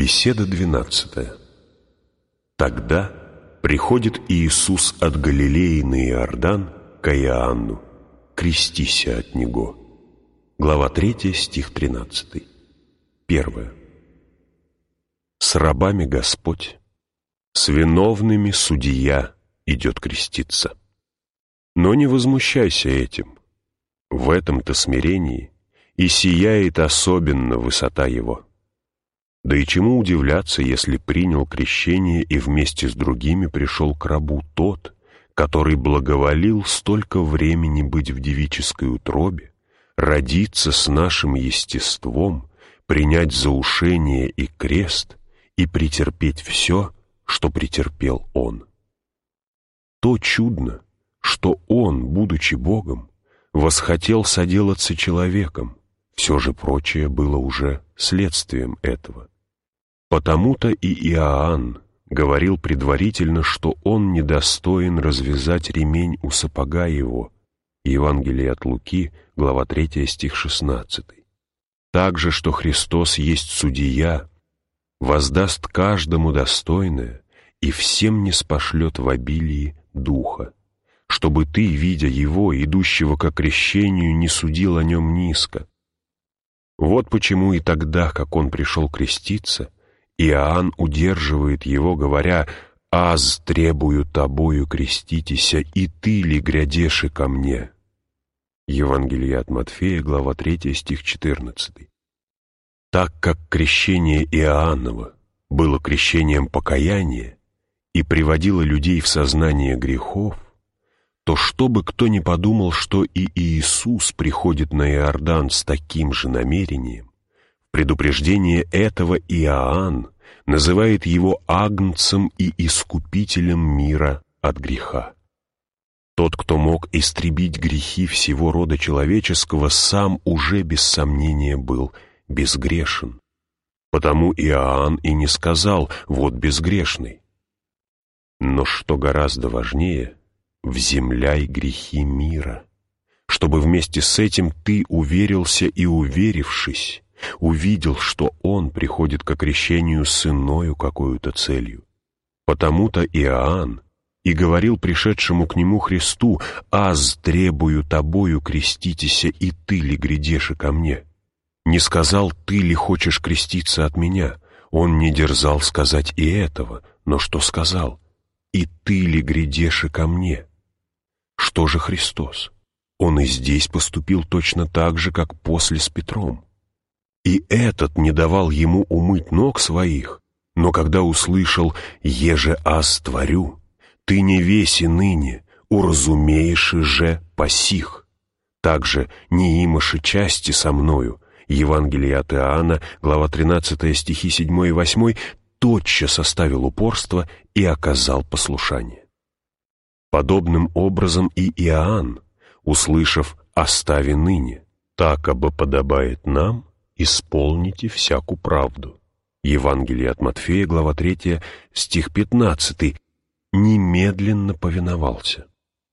Беседа 12. Тогда приходит Иисус от Галилеи на Иордан к Иоанну: крестися от Него. Глава 3, стих 13. 1. С рабами Господь, с виновными судья идет креститься. Но не возмущайся этим. В этом-то смирении и сияет особенно высота его. Да и чему удивляться, если принял крещение и вместе с другими пришел к рабу тот, который благоволил столько времени быть в девической утробе, родиться с нашим естеством, принять заушение и крест и претерпеть все, что претерпел он. То чудно, что он, будучи Богом, восхотел соделаться человеком, все же прочее было уже следствием этого. Потому-то и Иоанн говорил предварительно, что он недостоин развязать ремень у сапога его. Евангелие от Луки, глава 3, стих 16. Также, что Христос есть судья, воздаст каждому достойное и всем ниспошлет в обилии Духа, чтобы ты, видя Его, идущего ко крещению, не судил о нем низко. Вот почему и тогда, как он пришел креститься, Иоанн удерживает его, говоря: «Аз требую тобою креститеся, и ты ли грядеши ко мне?» Евангелие от Матфея, глава 3, стих 14. Так как крещение Иоаннова было крещением покаяния и приводило людей в сознание грехов, то чтобы кто ни подумал, что и Иисус приходит на Иордан с таким же намерением, в предупреждение этого Иоанн называет его агнцем и искупителем мира от греха. Тот, кто мог истребить грехи всего рода человеческого, сам уже без сомнения был безгрешен. Потому Иоанн и не сказал: «Вот безгрешный». Но что гораздо важнее, вземляй грехи мира, чтобы вместе с этим ты уверился и, уверившись, увидел, что Он приходит к крещению с иною какою-то целью. Потому-то Иоанн и говорил пришедшему к нему Христу: «Аз требую тобою креститеся, и ты ли грядеши ко мне?» Не сказал: «Ты ли хочешь креститься от меня?» Он не дерзал сказать и этого, но что сказал? «И ты ли грядеши ко мне?» Что же Христос? Он и здесь поступил точно так же, как после с Петром. И этот не давал ему умыть ног своих, но когда услышал: «Еже аз творю, ты не веси ныне, уразумеешь же посих, также не имаши части со мною». Евангелие от Иоанна, глава 13, стихи 7 и 8, тотчас оставил упорство и оказал послушание. Подобным образом и Иоанн, услышав: «Остави ныне, такобы подобает нам, исполните всяку правду». Евангелие от Матфея, глава 3, стих 15, немедленно повиновался.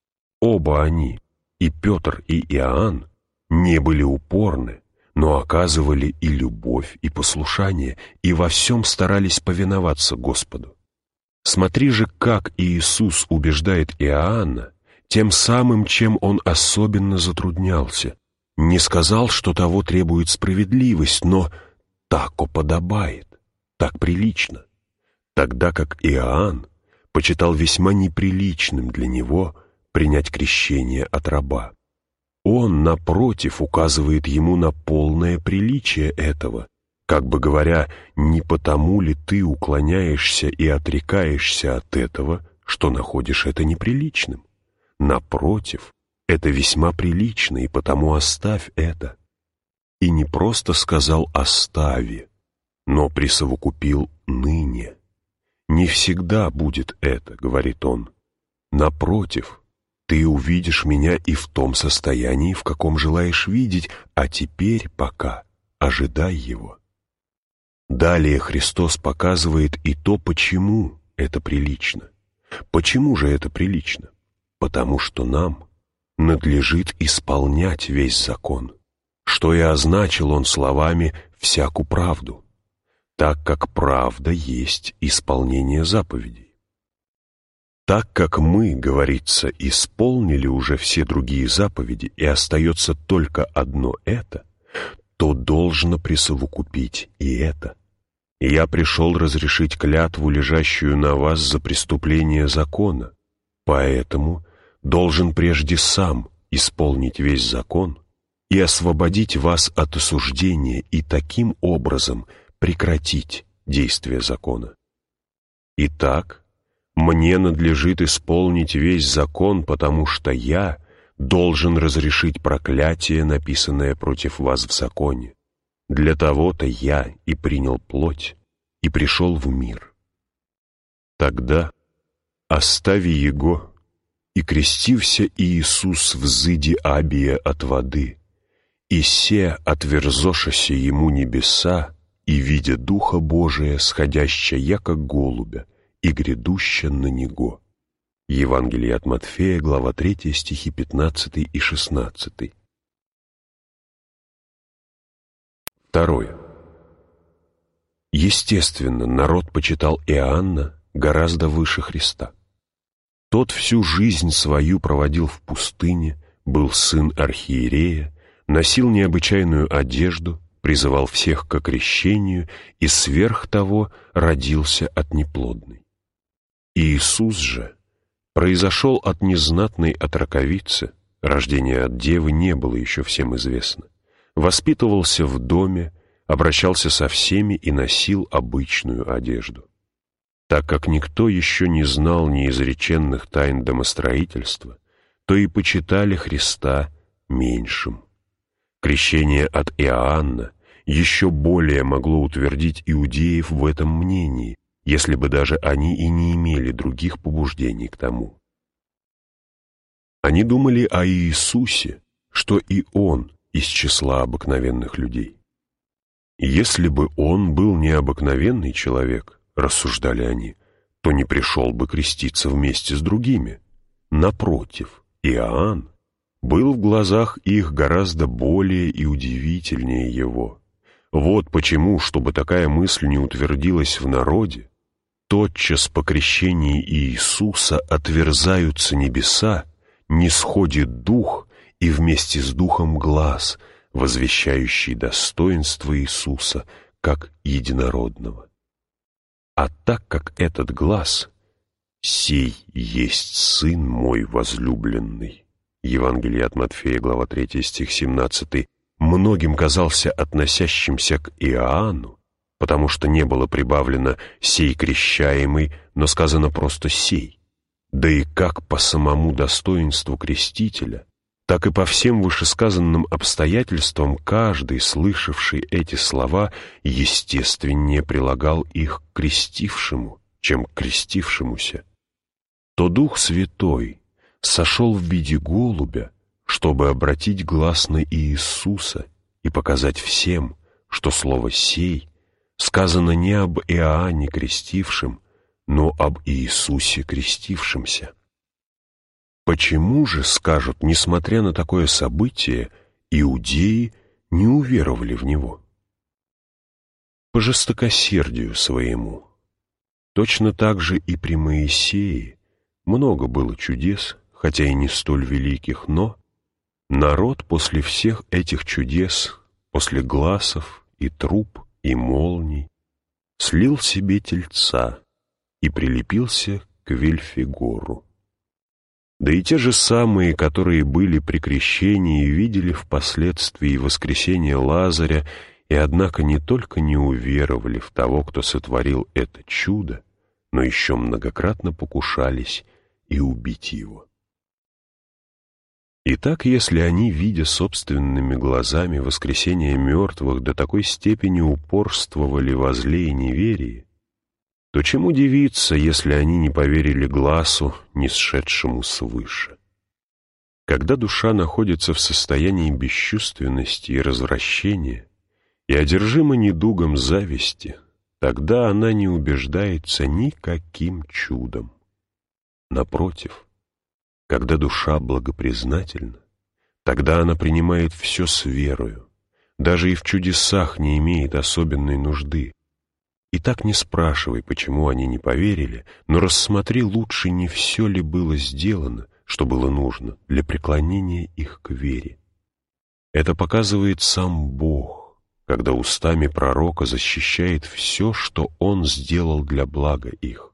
Оба они, и Петр, и Иоанн, не были упорны, но оказывали и любовь, и послушание, и во всем старались повиноваться Господу. Смотри же, как Иисус убеждает Иоанна тем самым, чем он особенно затруднялся. Не сказал, что того требует справедливость, но тако подобает, так прилично. Тогда как Иоанн почитал весьма неприличным для него принять крещение от раба. Он, напротив, указывает ему на полное приличие этого, как бы говоря: «Не потому ли ты уклоняешься и отрекаешься от этого, что находишь это неприличным? Напротив, это весьма прилично, и потому оставь это». И не просто сказал «остави», но присовокупил «ныне». «Не всегда будет это», — говорит он. «Напротив, ты увидишь меня и в том состоянии, в каком желаешь видеть, а теперь пока ожидай его». Далее Христос показывает и то, почему это прилично. Почему же это прилично? Потому что нам надлежит исполнять весь закон, что и означил он словами «всяку правду». так как правда есть исполнение заповедей. Так как мы, говорится, исполнили уже все другие заповеди и остается только одно это, то должно присовокупить и это. И я пришел разрешить клятву, лежащую на вас за преступление закона, поэтому должен прежде сам исполнить весь закон и освободить вас от осуждения и таким образом прекратить действие закона. Итак, мне надлежит исполнить весь закон, потому что я должен разрешить проклятие, написанное против вас в законе. Для того-то я и принял плоть, и пришел в мир. Тогда, остави его, и крестився Иисус взыди Абия от воды, и се отверзошася ему небеса, и видя Духа Божия, сходяща яко голубя, и грядуща на него». Евангелие от Матфея, глава 3, стихи 15 и 16. Второе. Естественно, народ почитал Иоанна гораздо выше Христа. Тот всю жизнь свою проводил в пустыне, был сын архиерея, носил необычайную одежду, призывал всех к крещению и сверх того родился от неплодной. Иисус же произошел от незнатной отроковицы, рождение от девы не было еще всем известно, воспитывался в доме, обращался со всеми и носил обычную одежду. Так как никто еще не знал неизреченных тайн домостроительства, то и почитали Христа меньшим. Крещение от Иоанна еще более могло утвердить иудеев в этом мнении, если бы даже они и не имели других побуждений к тому. Они думали о Иисусе, что и Он из числа обыкновенных людей. Если бы Он был необыкновенный человек, рассуждали они, то не пришел бы креститься вместе с другими. Напротив, Иоанн был в глазах их гораздо более и удивительнее его. Вот почему, чтобы такая мысль не утвердилась в народе, тотчас по крещении Иисуса отверзаются небеса, нисходит Дух и вместе с Духом глас, возвещающий достоинство Иисуса как единородного. А так как этот глас «Сей есть Сын мой возлюбленный», Евангелие от Матфея, глава 3, стих 17, многим казался относящимся к Иоанну, потому что не было прибавлено «сей крещаемый», но сказано просто «сей». Да и как по самому достоинству крестителя, так и по всем вышесказанным обстоятельствам каждый, слышавший эти слова, естественнее прилагал их к крестившему, чем к крестившемуся. То Дух Святой сошел в виде голубя, чтобы обратить глас на Иисуса и показать всем, что слово «сей» сказано не об Иоанне крестившем, но об Иисусе крестившемся. Почему же, скажут, несмотря на такое событие, иудеи не уверовали в Него? По жестокосердию своему. Точно так же и при Моисее много было чудес, хотя и не столь великих, но народ после всех этих чудес, после гласов и труб и молний, слил себе тельца и прилепился к Вельфегору. Да и те же самые, которые были при крещении, видели впоследствии воскресения Лазаря, и однако не только не уверовали в того, кто сотворил это чудо, но еще многократно покушались и убить его. Итак, если они, видя собственными глазами воскресение мертвых, до такой степени упорствовали во зле и неверии, то чем удивиться, если они не поверили гласу, нисшедшему свыше? Когда душа находится в состоянии бесчувственности и развращения и одержима недугом зависти, тогда она не убеждается никаким чудом. Напротив, когда душа благопризнательна, тогда она принимает все с верою, даже и в чудесах не имеет особенной нужды, И так не спрашивай, почему они не поверили, но рассмотри лучше, не все ли было сделано, что было нужно для преклонения их к вере. Это показывает сам Бог, когда устами пророка защищает все, что Он сделал для блага их.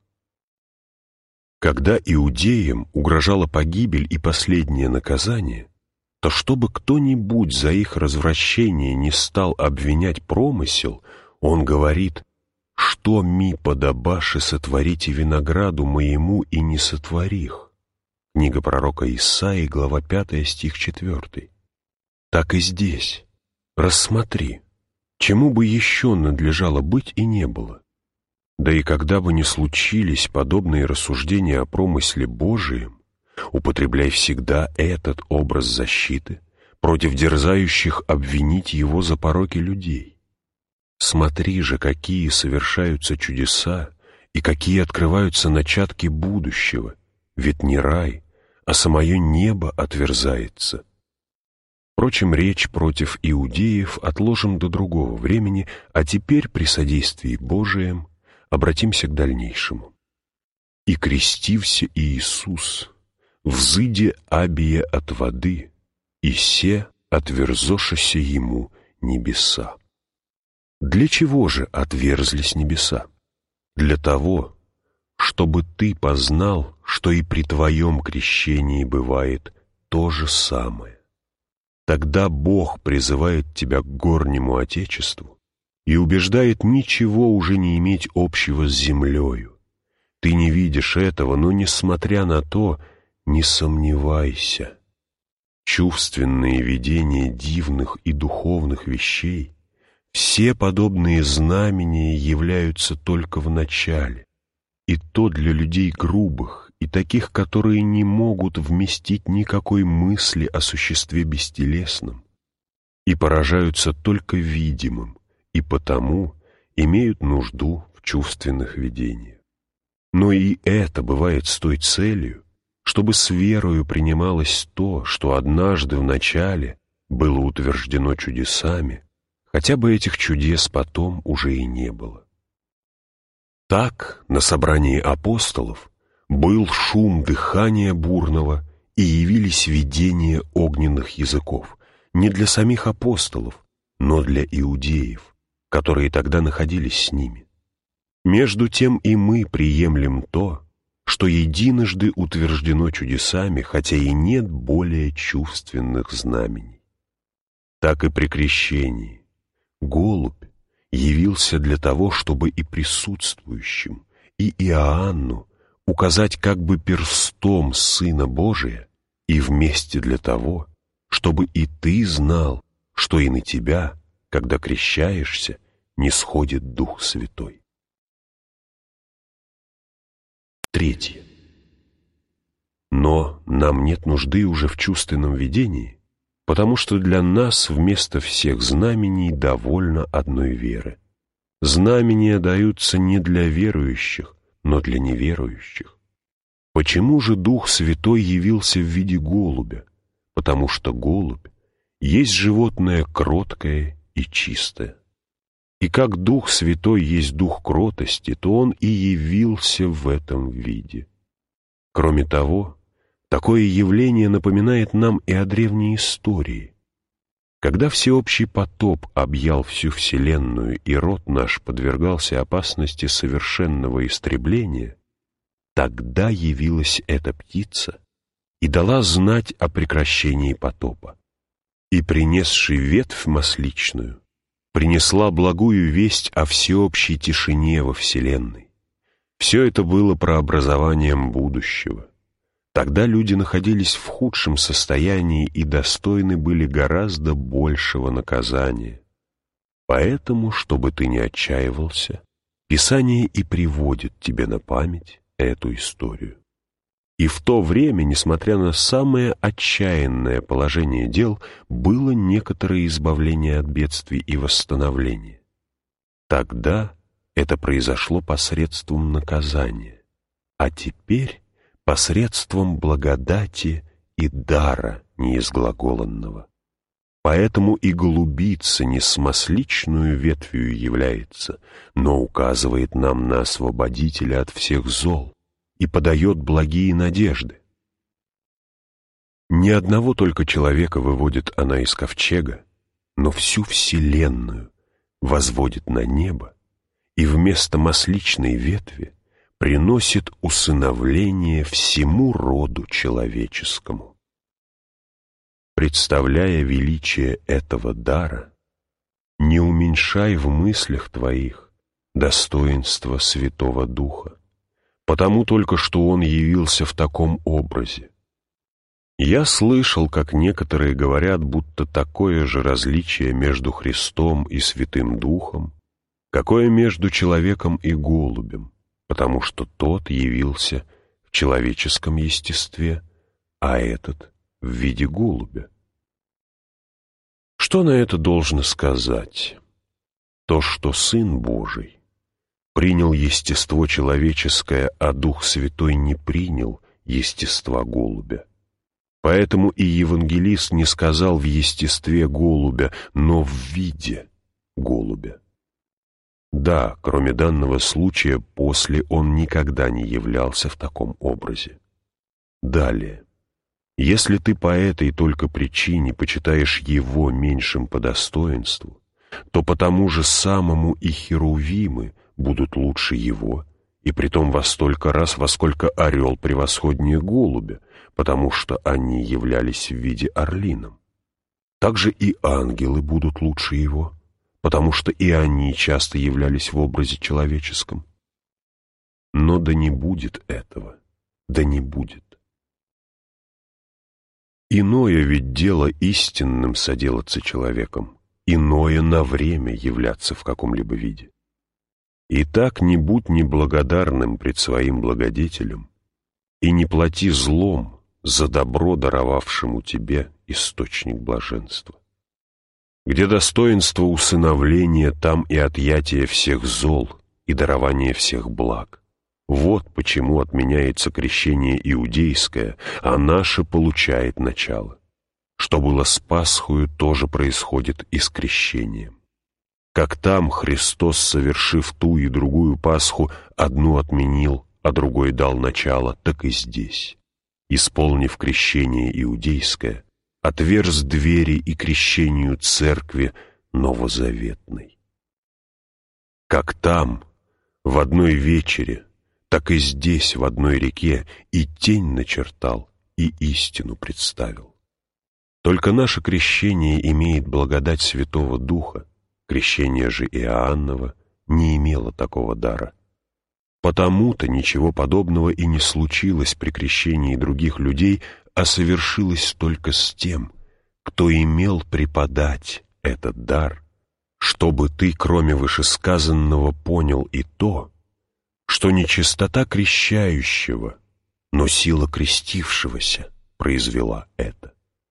Когда иудеям угрожала погибель и последнее наказание, то чтобы кто-нибудь за их развращение не стал обвинять промысел, он говорит: «Что ми подобаше сотворите винограду моему и не сотворих». Книга пророка Исаии, глава 5, стих 4. Так и здесь. Рассмотри, чему бы еще надлежало быть и не было. Да и когда бы ни случились подобные рассуждения о промысле Божием, употребляй всегда этот образ защиты против дерзающих обвинить его за пороки людей. Смотри же, какие совершаются чудеса и какие открываются начатки будущего, ведь не рай, а самое небо отверзается. Впрочем, речь против иудеев отложим до другого времени, а теперь при содействии Божием обратимся к дальнейшему. «И крестився Иисус, взыде абие от воды, и се отверзошися ему небеса». Для чего же отверзлись небеса? Для того, чтобы ты познал, что и при твоем крещении бывает то же самое. Тогда Бог призывает тебя к горнему Отечеству и убеждает ничего уже не иметь общего с землею. Ты не видишь этого, но, несмотря на то, не сомневайся. Чувственные видения дивных и духовных вещей, все подобные знамения являются только в начале, и то для людей грубых и таких, которые не могут вместить никакой мысли о существе бестелесном, и поражаются только видимым, и потому имеют нужду в чувственных видениях. Но и это бывает с той целью, чтобы с верою принималось то, что однажды в начале было утверждено чудесами, хотя бы этих чудес потом уже и не было. Так на собрании апостолов был шум дыхания бурного и явились видения огненных языков не для самих апостолов, но для иудеев, которые тогда находились с ними. Между тем и мы приемлем то, что единожды утверждено чудесами, хотя и нет более чувственных знамений. Так и при крещении голубь явился для того, чтобы и присутствующим, и Иоанну указать как бы перстом Сына Божия, и вместе для того, чтобы и ты знал, что и на тебя, когда крещаешься, нисходит Дух Святой. Третье. Но нам нет нужды уже в чувственном видении, потому что для нас вместо всех знамений довольно одной веры. Знамения даются не для верующих, но для неверующих. Почему же Дух Святой явился в виде голубя? Потому что голубь есть животное кроткое и чистое. И как Дух Святой есть Дух кротости, то Он и явился в этом виде. Кроме того, такое явление напоминает нам и о древней истории. Когда всеобщий потоп объял всю вселенную и род наш подвергался опасности совершенного истребления, тогда явилась эта птица и дала знать о прекращении потопа. И, принесши ветвь масличную, принесла благую весть о всеобщей тишине во вселенной. Все это было прообразованием будущего. Тогда люди находились в худшем состоянии и достойны были гораздо большего наказания. Поэтому, чтобы ты не отчаивался, Писание и приводит тебе на память эту историю. И в то время, несмотря на самое отчаянное положение дел, было некоторое избавление от бедствий и восстановление. Тогда это произошло посредством наказания, а теперь посредством благодати и дара неизглаголанного. Поэтому и голубица не смосличную ветвью является, но указывает нам на Освободителя от всех зол и подает благие надежды. Ни одного только человека выводит она из ковчега, но всю вселенную возводит на небо и вместо масличной ветви приносит усыновление всему роду человеческому. Представляя величие этого дара, не уменьшай в мыслях твоих достоинства Святого Духа, потому только что Он явился в таком образе. Я слышал, как некоторые говорят, будто такое же различие между Христом и Святым Духом, какое между человеком и голубем, потому что тот явился в человеческом естестве, а этот — в виде голубя. Что на это должно сказать? То, что Сын Божий принял естество человеческое, а Дух Святой не принял естества голубя. Поэтому и евангелист не сказал в естестве голубя, но в виде голубя. Да, кроме данного случая, после он никогда не являлся в таком образе. Далее. Если ты по этой только причине почитаешь его меньшим по достоинству, то по тому же самому и херувимы будут лучше его, и притом во столько раз, во сколько орел превосходнее голубя, потому что они являлись в виде орлином. Также и ангелы будут лучше его, потому что и они часто являлись в образе человеческом. Но да не будет этого, да не будет. Иное ведь дело истинным соделаться человеком, иное на время являться в каком-либо виде. Итак, не будь неблагодарным пред своим благодетелем и не плати злом за добро, даровавшему тебе источник блаженства. Где достоинство усыновления, там и отъятие всех зол и дарование всех благ. Вот почему отменяется крещение иудейское, а наше получает начало. Что было с Пасхою, тоже происходит и с крещением. Как там Христос, совершив ту и другую Пасху, одну отменил, а другой дал начало, так и здесь, исполнив крещение иудейское, отверз двери и крещению церкви новозаветной. Как там, в одной вечере, так и здесь, в одной реке, и тень начертал, и истину представил. Только наше крещение имеет благодать Святого Духа, крещение же Иоанново не имело такого дара. Потому-то ничего подобного и не случилось при крещении других людей, а совершилось только с тем, кто имел преподать этот дар, чтобы ты, кроме вышесказанного, понял и то, что не чистота крещающего, но сила крестившегося произвела это.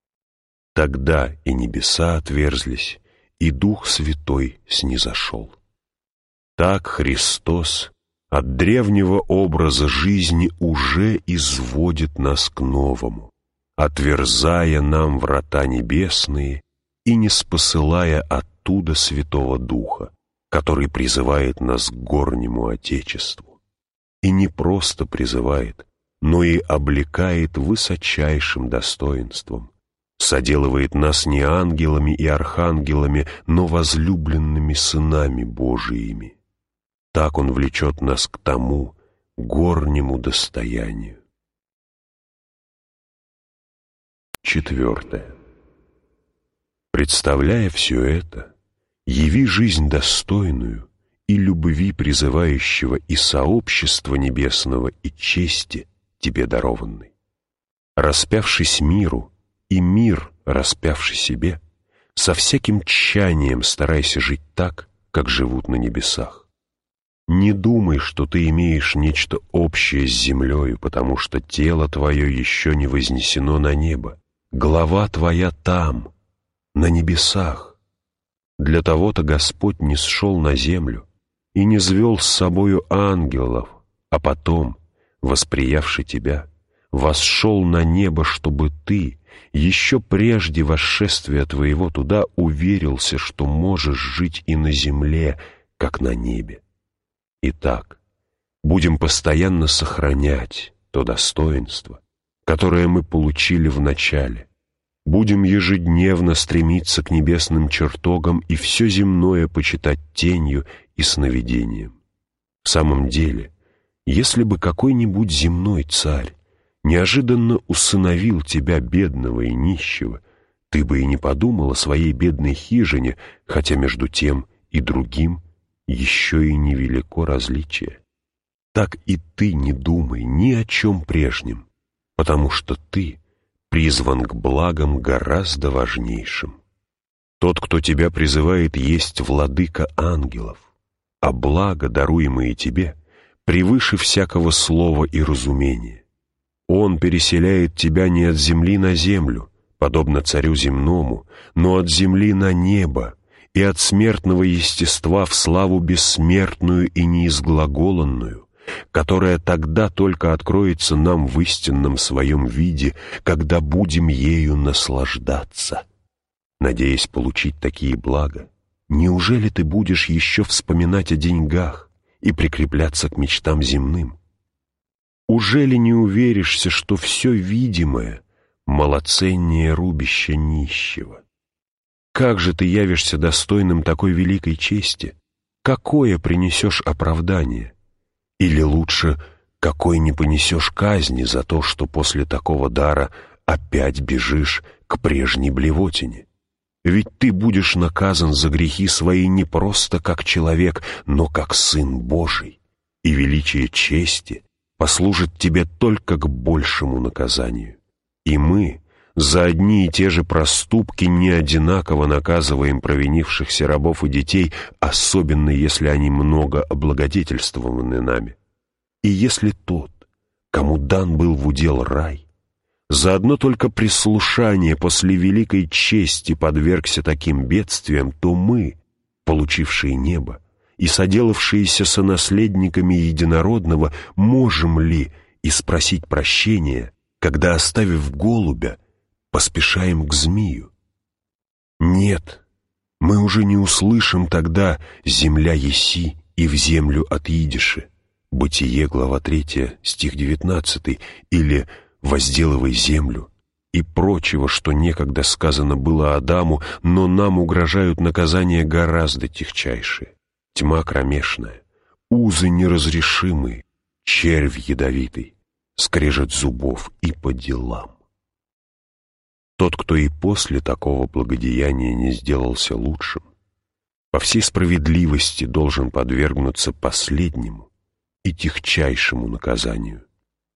Тогда и небеса отверзлись, и Дух Святой снизошел. Так Христос от древнего образа жизни уже изводит нас к новому, отверзая нам врата небесные и не спосылая оттуда Святого Духа, который призывает нас к горнему Отечеству. И не просто призывает, но и облекает высочайшим достоинством, соделывает нас не ангелами и архангелами, но возлюбленными сынами Божиими. Так Он влечет нас к тому горнему достоянию. 4. Представляя все это, яви жизнь достойную и любви призывающего и сообщества небесного и чести тебе дарованной. Распявшись миру, и мир, распявший себе, со всяким тщанием старайся жить так, как живут на небесах. Не думай, что ты имеешь нечто общее с землею, потому что тело твое еще не вознесено на небо. Голова твоя там, на небесах. Для того-то Господь не сшел на землю и не звел с собою ангелов, а потом, восприявши тебя, восшел на небо, чтобы ты, еще прежде восшествия твоего туда уверился, что можешь жить и на земле, как на небе. Итак, будем постоянно сохранять то достоинство, которое мы получили в начале. Будем ежедневно стремиться к небесным чертогам и все земное почитать тенью и сновидением. В самом деле, если бы какой-нибудь земной царь неожиданно усыновил тебя, бедного и нищего, ты бы и не подумал о своей бедной хижине, хотя между тем и другим еще и невелико различие. Так и ты не думай ни о чем прежнем, потому что ты призван к благам гораздо важнейшим. Тот, кто тебя призывает, есть владыка ангелов, а благо, даруемые тебе, превыше всякого слова и разумения. Он переселяет тебя не от земли на землю, подобно царю земному, но от земли на небо и от смертного естества в славу бессмертную и неизглаголанную, которая тогда только откроется нам в истинном своем виде, когда будем ею наслаждаться. Надеясь получить такие блага, неужели ты будешь еще вспоминать о деньгах и прикрепляться к мечтам земным? Ужели не уверишься, что все видимое малоценнее рубища нищего? Как же ты явишься достойным такой великой чести? Какое принесешь оправдание? Или лучше, какой не понесешь казни за то, что после такого дара опять бежишь к прежней блевотине? Ведь ты будешь наказан за грехи свои не просто как человек, но как Сын Божий, и величие чести послужит тебе только к большему наказанию. И мы за одни и те же проступки не одинаково наказываем провинившихся рабов и детей, особенно если они много облагодетельствованы нами. И если тот, кому дан был в удел рай, за одно только прислушание после великой чести подвергся таким бедствиям, то мы, получившие небо и соделавшиеся сонаследниками единородного, можем ли и спросить прощения, когда, оставив голубя, поспешаем к змию? Нет, мы уже не услышим тогда «земля еси» и «в землю отъидиши». Бытие, глава 3, стих 19, или «возделывай землю» и прочего, что некогда сказано было Адаму, но нам угрожают наказания гораздо тягчайшие. Тьма кромешная, узы неразрешимые, червь ядовитый, скрежет зубов и по делам. Тот, кто и после такого благодеяния не сделался лучшим, по всей справедливости должен подвергнуться последнему и тягчайшему наказанию.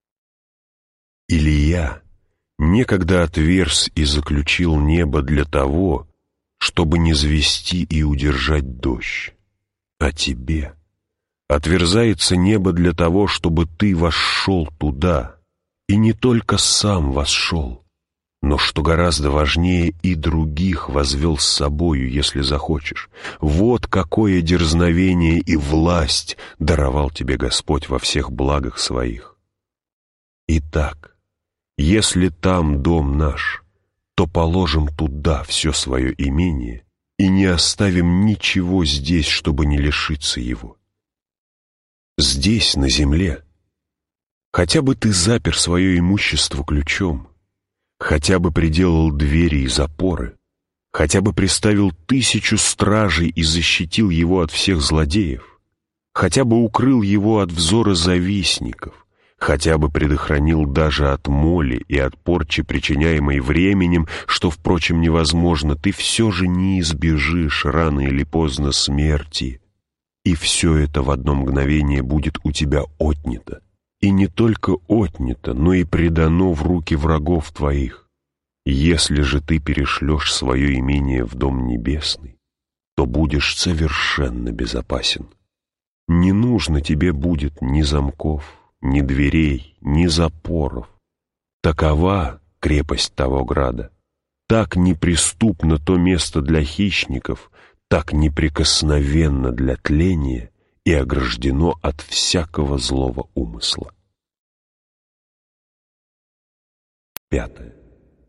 Илия некогда отверз и заключил небо для того, чтобы низвести и удержать дождь. А тебе отверзается небо для того, чтобы ты вошел туда, и не только сам вошел, но, что гораздо важнее, и других возвел с собою, если захочешь. Вот какое дерзновение и власть даровал тебе Господь во всех благах своих. Итак, если там дом наш, то положим туда все свое имение и не оставим ничего здесь, чтобы не лишиться его. Здесь, на земле, хотя бы ты запер свое имущество ключом, хотя бы приделал двери и запоры, хотя бы приставил 1000 стражей и защитил его от всех злодеев, хотя бы укрыл его от взора завистников, хотя бы предохранил даже от моли и от порчи, причиняемой временем, что, впрочем, невозможно, ты все же не избежишь рано или поздно смерти, и все это в одно мгновение будет у тебя отнято. И не только отнято, но и предано в руки врагов твоих. Если же ты перешлешь свое имение в Дом Небесный, то будешь совершенно безопасен. Не нужно тебе будет ни замков, ни дверей, ни запоров. Такова крепость того града. Так неприступно то место для хищников, так неприкосновенно для тления и ограждено от всякого злого умысла. 5.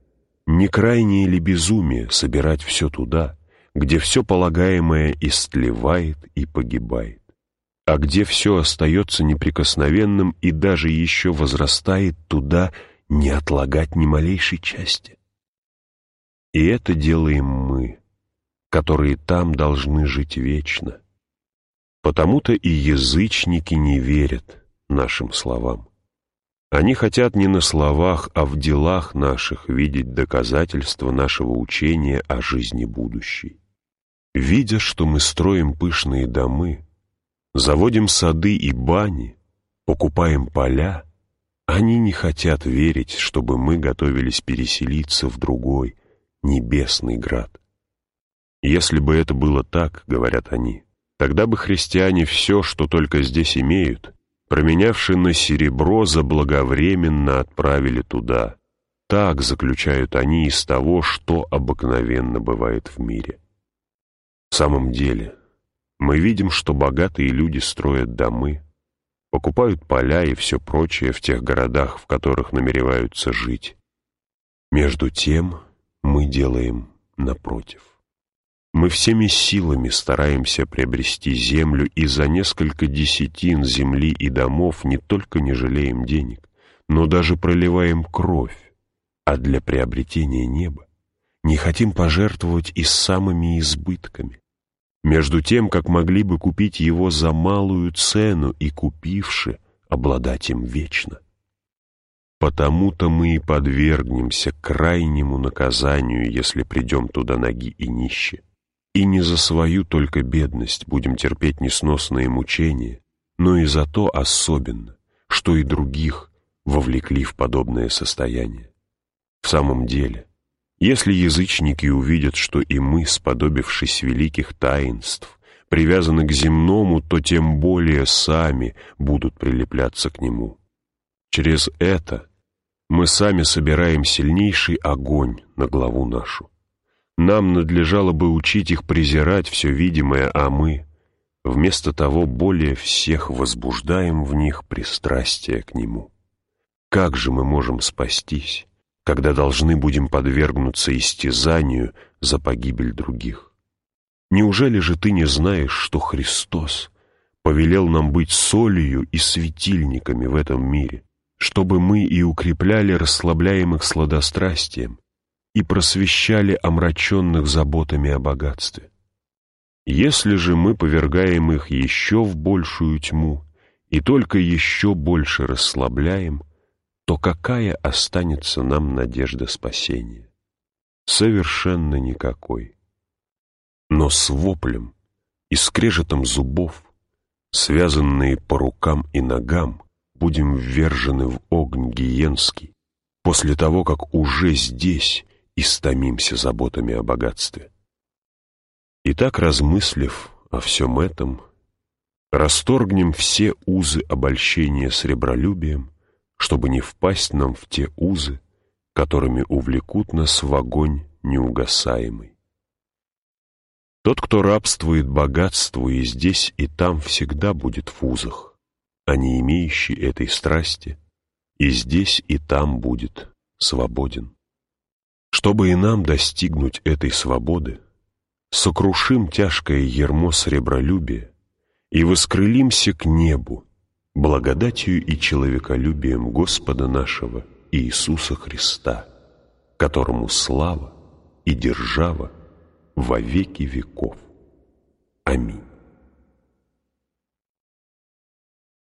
Не крайнее ли безумие собирать все туда, где все полагаемое истлевает и погибает, а где все остается неприкосновенным и даже еще возрастает, туда не отлагать ни малейшей части? И это делаем мы, которые там должны жить вечно. Потому-то и язычники не верят нашим словам. Они хотят не на словах, а в делах наших видеть доказательства нашего учения о жизни будущей. Видя, что мы строим пышные домы, заводим сады и бани, покупаем поля, они не хотят верить, чтобы мы готовились переселиться в другой, небесный град. Если бы это было так, говорят они, тогда бы христиане все, что только здесь имеют, променявши на серебро, заблаговременно отправили туда. Так заключают они из того, что обыкновенно бывает в мире. В самом деле, мы видим, что богатые люди строят домы, покупают поля и все прочее в тех городах, в которых намереваются жить. Между тем мы делаем напротив. Мы всеми силами стараемся приобрести землю, и за несколько десятин земли и домов не только не жалеем денег, но даже проливаем кровь, а для приобретения неба не хотим пожертвовать и самыми избытками, между тем, как могли бы купить его за малую цену и, купивши, обладать им вечно. Потому-то мы и подвергнемся крайнему наказанию, если придем туда ноги и нищи. И не за свою только бедность будем терпеть несносные мучения, но и за то особенно, что и других вовлекли в подобное состояние. В самом деле, если язычники увидят, что и мы, сподобившись великих таинств, привязаны к земному, то тем более сами будут прилепляться к нему. Через это мы сами собираем сильнейший огонь на главу нашу. Нам надлежало бы учить их презирать все видимое, а мы, вместо того, более всех возбуждаем в них пристрастие к нему. Как же мы можем спастись, когда должны будем подвергнуться истязанию за погибель других? Неужели же ты не знаешь, что Христос повелел нам быть солью и светильниками в этом мире, чтобы мы и укрепляли расслабляемых сладострастием, и просвещали омраченных заботами о богатстве? Если же мы повергаем их еще в большую тьму и только еще больше расслабляем, то какая останется нам надежда спасения? Совершенно никакой. Но с воплем и скрежетом зубов, связанные по рукам и ногам, будем ввержены в огонь гиенский, после того, как уже здесь истомимся заботами о богатстве. Итак, размыслив о всем этом, расторгнем все узы обольщения сребролюбием, чтобы не впасть нам в те узы, которыми увлекут нас в огонь неугасаемый. Тот, кто рабствует богатству и здесь, и там, всегда будет в узах, а не имеющий этой страсти, и здесь, и там будет свободен. Чтобы и нам достигнуть этой свободы, сокрушим тяжкое ярмо сребролюбия и воскрылимся к небу благодатью и человеколюбием Господа нашего Иисуса Христа, которому слава и держава во веки веков. Аминь.